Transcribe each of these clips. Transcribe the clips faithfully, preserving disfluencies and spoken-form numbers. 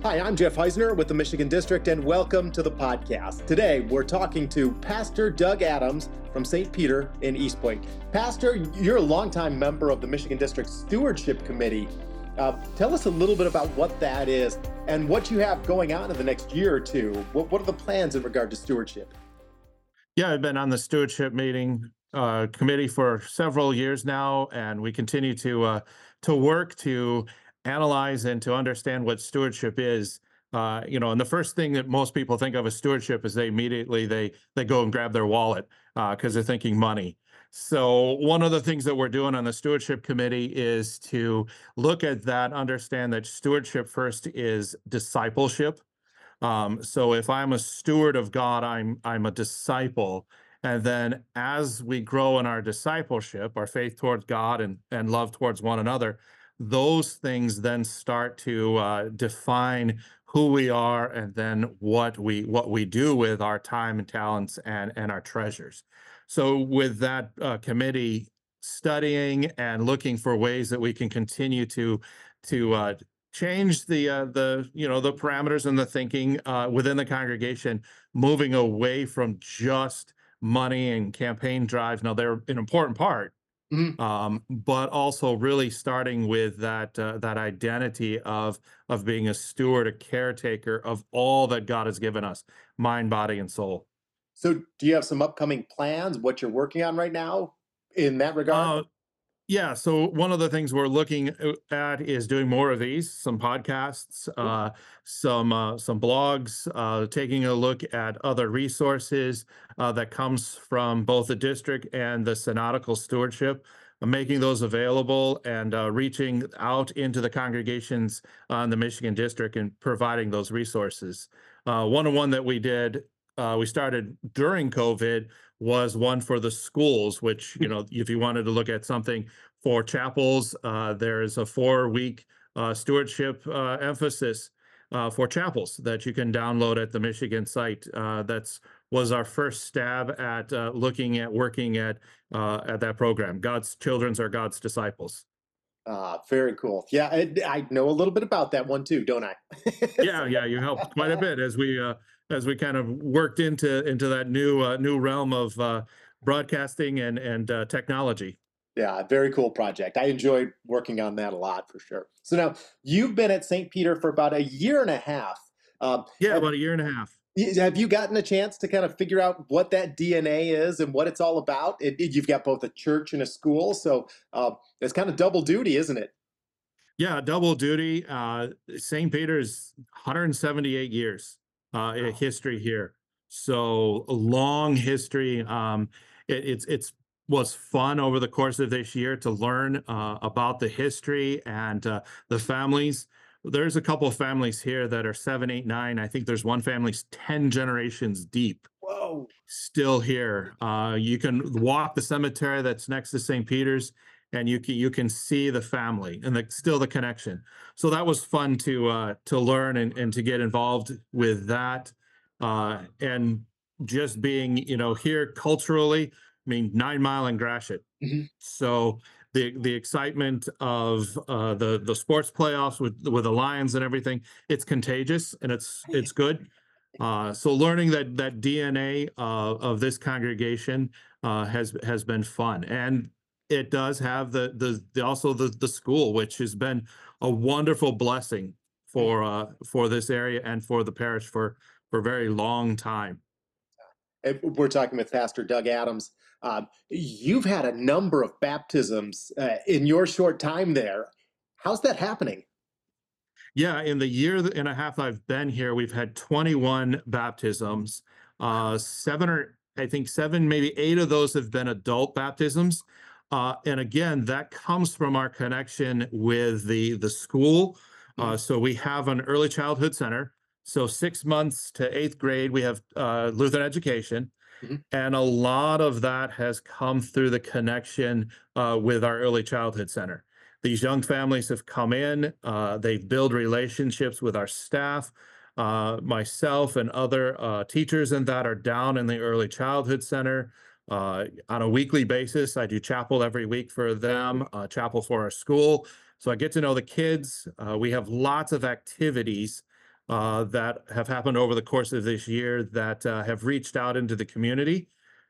Hi, I'm Jeff Heisner with the Michigan District, and welcome to the podcast. Today, we're talking to Pastor Doug Adams from Saint Peter in East Point. Pastor, you're a longtime member of the Michigan District Stewardship Committee. Uh, tell us a little bit about what that is and what you have going on in the next year or two. What, what are the plans in regard to stewardship? Yeah, I've been on the stewardship meeting uh, committee for several years now, and we continue to uh, to work to analyze and to understand what stewardship is. Uh, you know, and the first thing that most people think of as stewardship is they immediately they they go and grab their wallet because they're thinking money. So one of the things that we're doing on the stewardship committee is to look at that, understand that stewardship first is discipleship. Um, so if I'm a steward of God, I'm I'm a disciple. And then as we grow in our discipleship, our faith towards God and, and love towards one another, those things then start to uh, define who we are and then what we what we do with our time and talents and, and our treasures. So with that uh, committee studying and looking for ways that we can continue to to uh, change the uh, the you know the parameters and the thinking uh, within the congregation, moving away from just money and campaign drives. Now they're an important part, Mhm. um, but also really starting with that uh, that identity of of being a steward, a caretaker of all that God has given us, mind, body, and soul. So, do you have some upcoming plans, what you're working on right now in that regard? Uh, Yeah, so one of the things we're looking uh, at is doing more of these, some podcasts, Cool. uh, some uh, some blogs, uh, taking a look at other resources uh, that comes from both the district and the synodical stewardship, uh, making those available and uh, reaching out into the congregations on the Michigan district and providing those resources. Uh, one on one that we did, uh, we started during COVID was one for the schools, which, you know, if you wanted to look at something for chapels. Uh, there's a four-week uh, stewardship uh, emphasis uh, for chapels that you can download at the Michigan site. Uh, that's was our first stab at uh, looking at working at uh, at that program. God's children's are God's disciples. Ah, very cool. Yeah, I, I know a little bit about that one too, don't I? Yeah, yeah, you helped quite a bit as we uh, as we kind of worked into into that new uh, new realm of uh, broadcasting and and uh, technology. Yeah, very cool project. I enjoyed working on that a lot for sure. So now you've been at Saint Peter for about a year and a half. Um, Yeah, have, about a year and a half. have you gotten a chance to kind of figure out what that D N A is and what it's all about? It, it- you've got both a church and a school, so uh, it's kind of double duty, isn't it? Yeah, double duty. Uh, Saint Peter's one hundred seventy-eight years uh, in Wow. history here, so a long history. Um, it, it's it's was fun over the course of this year to learn uh, about the history and uh, the families. There's a couple of families here that are seven, eight, nine. I think there's one family's ten generations deep Whoa. still here. Uh, you can walk the cemetery that's next to Saint Peter's, and you can you can see the family and the, still the connection. So that was fun to uh, to learn and, and to get involved with that, uh, and just being you know here culturally. I mean, Nine Mile and Gratiot. Mhm. So the the excitement of uh, the the sports playoffs with with the Lions and everything, it's contagious and it's it's good. Uh, so learning that that D N A uh, of this congregation uh, has has been fun, and it does have the the, the also the the school, which has been a wonderful blessing for uh, for this area and for the parish for for a very long time. Uh, We're talking with Pastor Doug Adams. Um, you've had a number of baptisms uh, in your short time there. How's that happening? Yeah, in the year and a half I've been here, we've had twenty-one baptisms. Uh, seven or I think seven, maybe eight of those have been adult baptisms. Uh, and again, that comes from our connection with the the school. Uh, Mhm. so we have an early childhood center. So six months to eighth grade, we have uh, Lutheran education. Mhm. And a lot of that has come through the connection uh, with our early childhood center. These young families have come in, uh, they build relationships with our staff. Uh, myself and other uh, teachers in that are down in the early childhood center uh, on a weekly basis. I do chapel every week for them, uh, chapel for our school. So I get to know the kids. Uh, we have lots of activities uh, that have happened over the course of this year that uh, have reached out into the community.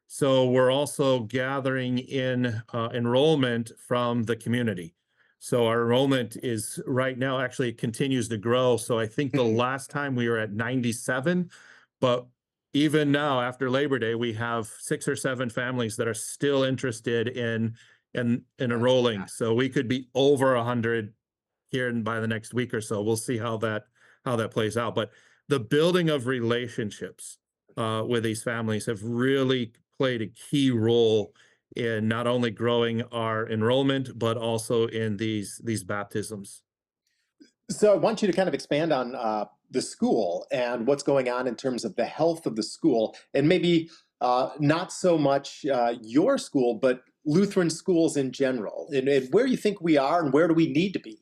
So we're also gathering in uh, enrollment from the community. So our enrollment is right now actually continues to grow. So I think the last time we were at ninety-seven, but even now after Labor Day, we have six or seven families that are still interested in in, in enrolling. So we could be over a hundred here and by the next week or so. We'll see how that how that plays out. But the building of relationships uh, with these families have really played a key role in not only growing our enrollment, but also in these these baptisms. So I want you to kind of expand on uh, the school and what's going on in terms of the health of the school, and maybe uh, not so much uh, your school, but Lutheran schools in general, and, and where you think we are and where do we need to be?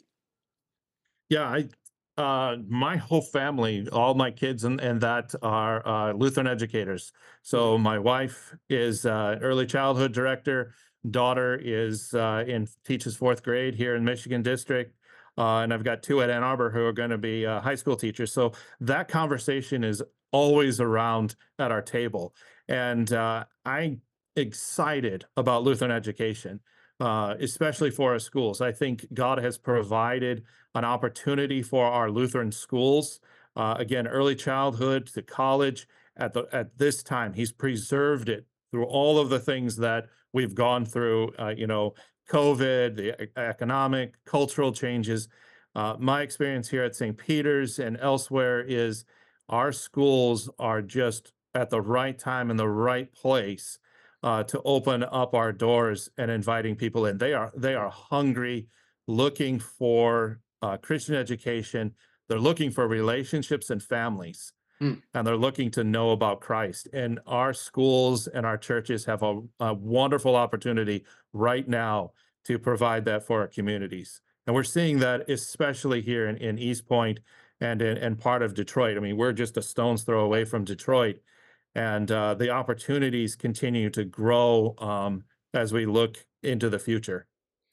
Yeah, I uh my whole family, all my kids and and that are uh Lutheran educators. So my wife is uh early childhood director, daughter is uh in teaches fourth grade here in Michigan District. Uh, and I've got two at Ann Arbor who are going to be uh, high school teachers. So that conversation is always around at our table. And uh, I'm excited about Lutheran education, uh, especially for our schools. I think God has provided an opportunity for our Lutheran schools. Uh, again, early childhood to college. At the at this time, He's preserved it through all of the things that we've gone through. Uh, you know, COVID, the e- economic, cultural changes. Uh, my experience here at Saint Peter's and elsewhere is our schools are just at the right time in the right place uh, to open up our doors and inviting people in. They are they are hungry, looking for uh, Christian education. They're looking for relationships and families, Hmm. and they're looking to know about Christ. And our schools and our churches have a, a wonderful opportunity right now to provide that for our communities. And we're seeing that especially here in, in East Point and in and part of Detroit. I mean, we're just a stone's throw away from Detroit, and uh, the opportunities continue to grow um, as we look into the future.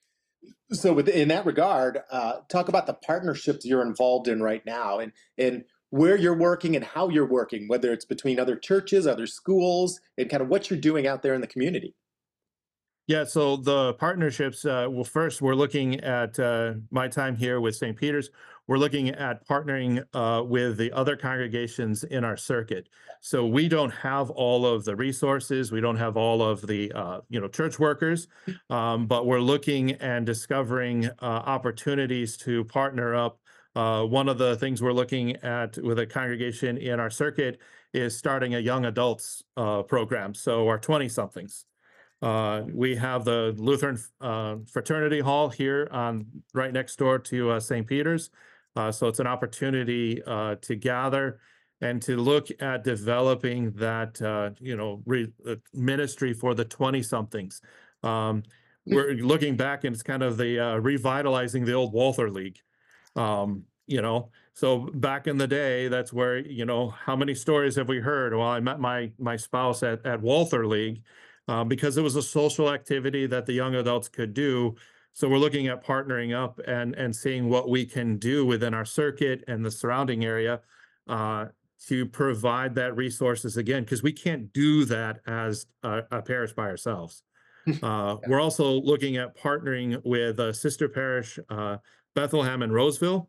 So, with, in that regard, uh, talk about the partnerships you're involved in right now, and and where you're working and how you're working, whether it's between other churches, other schools, and kind of what you're doing out there in the community. Yeah, so the partnerships, uh, well, first, we're looking at uh, my time here with Saint Peter's. We're looking at partnering uh, with the other congregations in our circuit. So we don't have all of the resources, we don't have all of the uh, you know church workers, um, but we're looking and discovering uh, opportunities to partner up. Uh, one of the things we're looking at with a congregation in our circuit is starting a young adults uh, program. So our twenty somethings. Uh, we have the Lutheran uh, Fraternity Hall here on right next door to uh, Saint Peter's. Uh, so it's an opportunity uh, to gather and to look at developing that uh, you know re- uh, ministry for the twenty somethings. Um, we're looking back and it's kind of the uh, revitalizing the old Walther League. Um, you know, so back in the day, that's where, you know, how many stories have we heard? Well, I met my my spouse at at Walther League uh, because it was a social activity that the young adults could do. So we're looking at partnering up and and seeing what we can do within our circuit and the surrounding area uh, to provide that resources again, because we can't do that as a, a parish by ourselves. Uh, we're also looking at partnering with a sister parish, uh, Bethlehem and Roseville.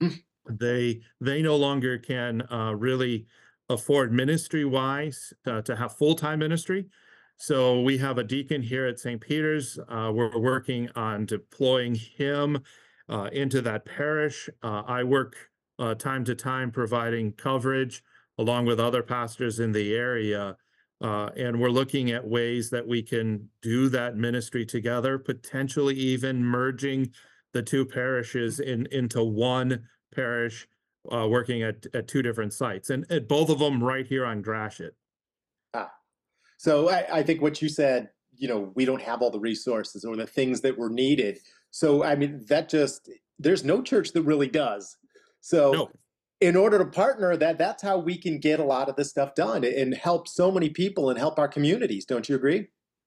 They they no longer can uh, really afford ministry wise uh, to have full time ministry. So we have a deacon here at Saint Peter's. Uh, we're working on deploying him uh, into that parish. Uh, I work uh, time to time providing coverage along with other pastors in the area. Uh, and we're looking at ways that we can do that ministry together, potentially even merging the two parishes in into one parish, uh, working at, at two different sites, and at both of them right here on Gratiot. Ah, so I, I think what you said, you know, we don't have all the resources or the things that were needed. So I mean, that just there's no church that really does. So No, in order to partner, that that's how we can get a lot of this stuff done and help so many people and help our communities. Don't you agree?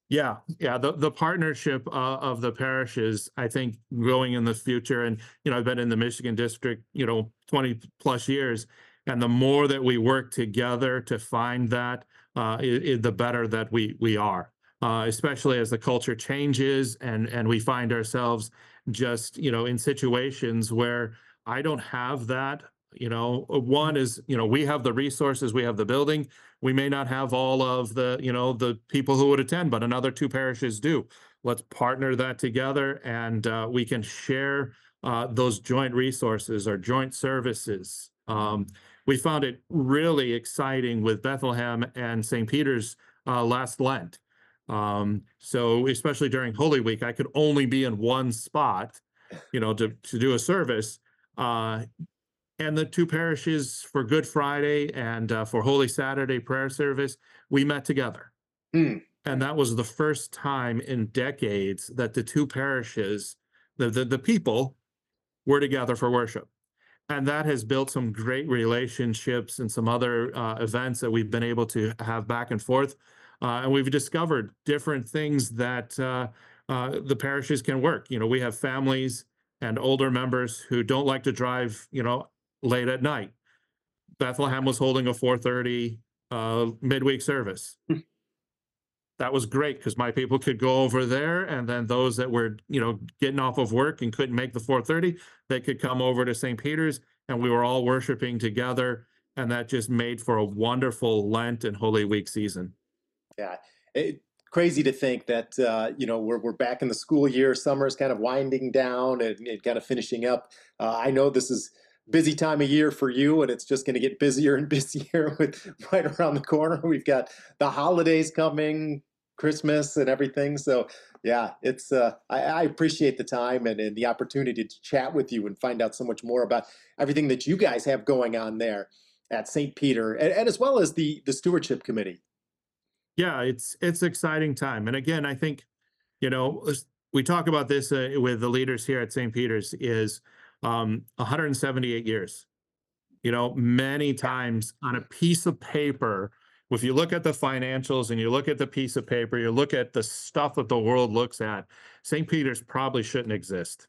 Yeah, yeah. The the partnership uh, of the parishes, I think, growing in the future, and you know, I've been in the Michigan district, you know, twenty plus years, and the more that we work together to find that, uh, i i- the better that we we are. Uh, especially as the culture changes, and and we find ourselves just, you know, in situations where I don't have that. You know, one is, you know, we have the resources, we have the building, we may not have all of the, you know, the people who would attend, but another two parishes do. Let's partner that together, and uh, we can share uh, those joint resources or joint services. Um, we found it really exciting with Bethlehem and Saint Peter's uh, last Lent. Um, so especially during Holy Week, I could only be in one spot, you know, to to do a service. Uh, and the two parishes for Good Friday and uh, for Holy Saturday prayer service, we met together. Hmm. And that was the first time in decades that the two parishes, the, the, the people, were together for worship. And that has built some great relationships and some other uh, events that we've been able to have back and forth. Uh, and we've discovered different things that uh, uh, the parishes can work. You know, we have families and older members who don't like to drive, you know, late at night. Bethlehem was holding a four thirty uh, midweek service. That was great because my people could go over there, and then those that were, you know, getting off of work and couldn't make the four thirty, they could come over to Saint Peter's, and we were all worshiping together, and that just made for a wonderful Lent and Holy Week season. Yeah. It, crazy to think that uh, you know we're we're back in the school year. Summer's kind of winding down and, and kind of finishing up. Uh, I know this is busy time of year for you, and it's just going to get busier and busier with right around the corner. We've got the holidays coming, Christmas and everything. So yeah, it's uh, I, I appreciate the time and, and the opportunity to chat with you and find out so much more about everything that you guys have going on there at Saint Peter, and, and as well as the the stewardship committee. Yeah, it's it's exciting time. And again, I think, you know, s- we talk about this uh, with the leaders here at Saint Peter's is um, one hundred seventy-eight years. You know, many times on a piece of paper, if you look at the financials and you look at the piece of paper, you look at the stuff that the world looks at, Saint Peter's probably shouldn't exist.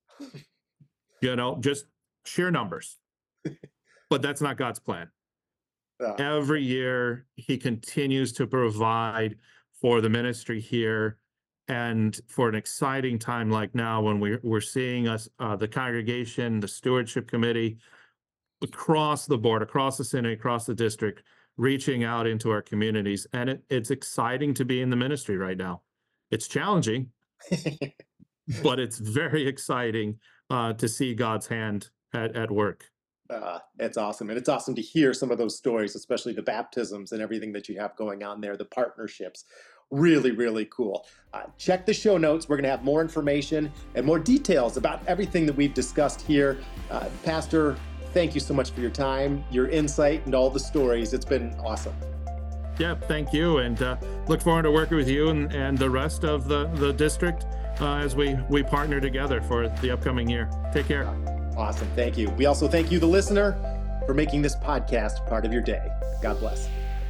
You know, just sheer numbers. But that's not God's plan. Uh, Every year he continues to provide for the ministry here, and for an exciting time like now when we're, we're seeing us uh, the congregation, the stewardship committee across the board, across the synod, across the district, reaching out into our communities. And it, it's exciting to be in the ministry right now. It's challenging, but it's very exciting uh, to see God's hand at, at work. Uh, it's awesome. And it's awesome to hear some of those stories, especially the baptisms and everything that you have going on there, the partnerships. Really, really cool. Uh, check the show notes. We're going to have more information and more details about everything that we've discussed here. Uh, Pastor, thank you so much for your time, your insight, and all the stories. It's been awesome. Yeah, thank you. And uh, look forward to working with you and, and the rest of the, the district uh, as we, we partner together for the upcoming year. Take care. Awesome. Thank you. We also thank you, the listener, for making this podcast part of your day. God bless.